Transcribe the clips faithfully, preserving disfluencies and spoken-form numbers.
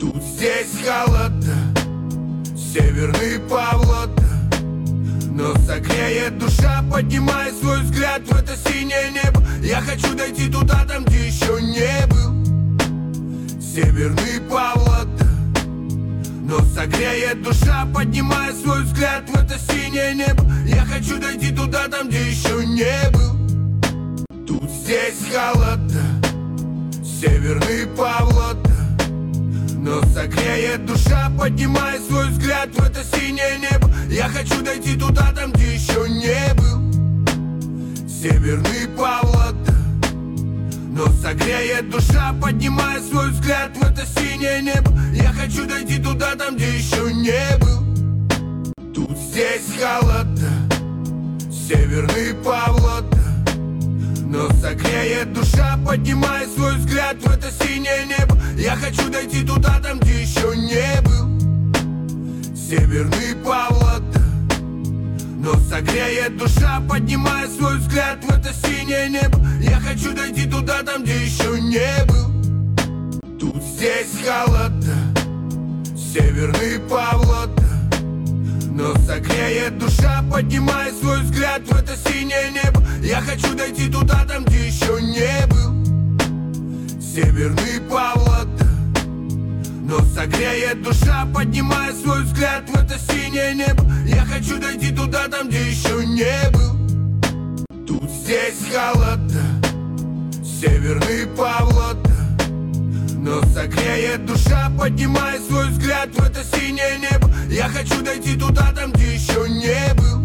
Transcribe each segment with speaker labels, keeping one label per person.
Speaker 1: Тут здесь холодно, северный Павлодар, но согреет душа, поднимая свой взгляд в это синее небо. Я хочу дойти туда, там, где еще не был. Северный Павлодар, но согреет душа, поднимая свой взгляд в это синее небо. Я хочу дойти туда, там, где еще не был. Тут здесь холодно, северный Павлодар, но согреет душа, поднимая свой взгляд в это синее небо. Я хочу дойти туда, там, где еще не был. Северный Павлодар, но согреет душа, поднимая свой взгляд в это синее небо. Я хочу дойти туда, там, где еще не был. Тут здесь холодно, северный Павлодар, но согреет душа, поднимая свой взгляд в это синее небо. Я хочу дойти туда, там, где еще не был. Северный Павлодар, но согреет душа, поднимая свой взгляд в это синее небо. Я хочу дойти туда, там, где еще не был. Тут здесь холодно, северный Павлодар, но согреет душа, поднимая свой взгляд в это синее небо. Я хочу дойти туда, там, где еще не был. Северный Павлодар, но согреет душа, поднимая свой взгляд в это синее небо. Я хочу дойти туда, там, где еще не был. Тут здесь холодно, северный Павлодар, но согреет душа, поднимая свой взгляд в это синее небо. Я хочу дойти туда, там, где еще не был.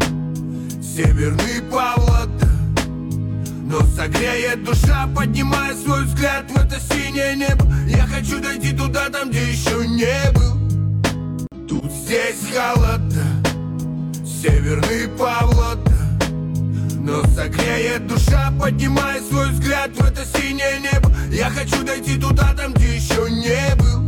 Speaker 1: Северный Павлодар, но согреет душа, поднимая свой взгляд в это синее небо. Я хочу дойти туда, там, где еще не был. Тут здесь холодно, северный Павлодар, но согреет душа, поднимая свой взгляд в это синее небо. Я хочу дойти туда, там, где еще не был.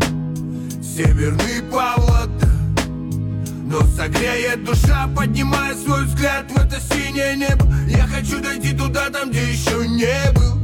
Speaker 1: Северный Павлодар, но согреет душа, поднимая свой взгляд в это синее небо. Я хочу дойти туда, там, где еще не был.